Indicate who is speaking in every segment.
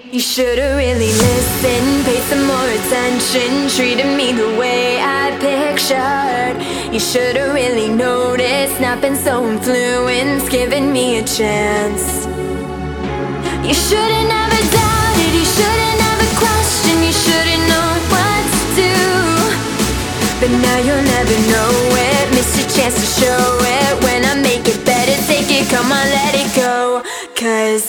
Speaker 1: You should've really listened, paid some more attention, treated me the way I pictured. You should've really noticed, not been so influenced, giving me a chance. You should've never doubted, you should've never questioned, you should've known what to do. But now you'll never know it, missed your chance to show it. When I make it better, take it, come on, let it go. 'Cause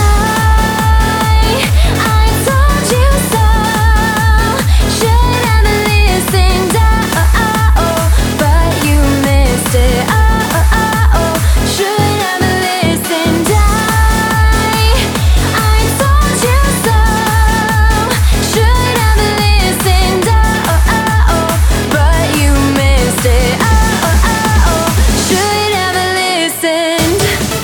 Speaker 1: I told you so. Should have listened, but you missed it. Should have listened. I told you so. Should have listened, but you missed it. Should have listened.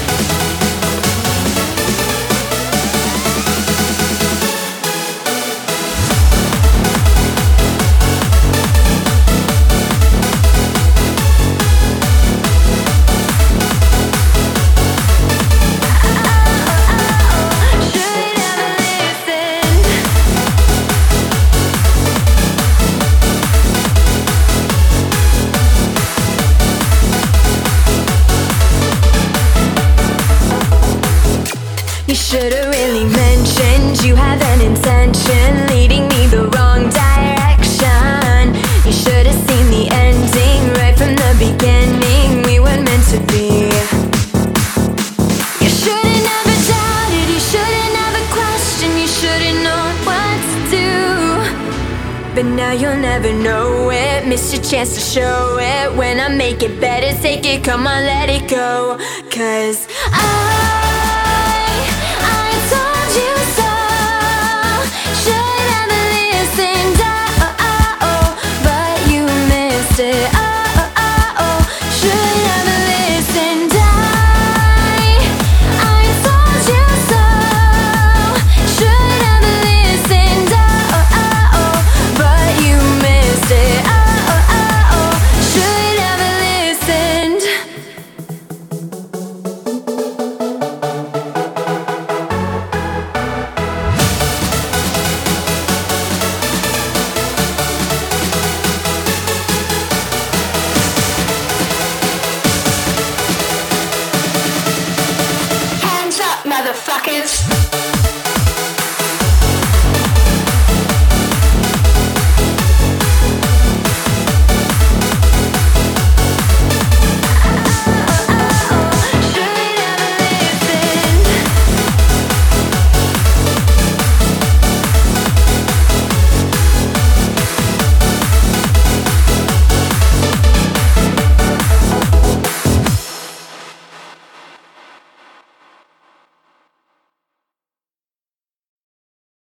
Speaker 1: You should've really mentioned you have an intention, leading me the wrong direction. You should've seen the ending right from the beginning. We weren't meant to be. You should've never doubted, you should've never questioned, you should've known what to do. But now you'll never know it, missed your chance to show it. When I make it better, take it, come on, let it go. 'Cause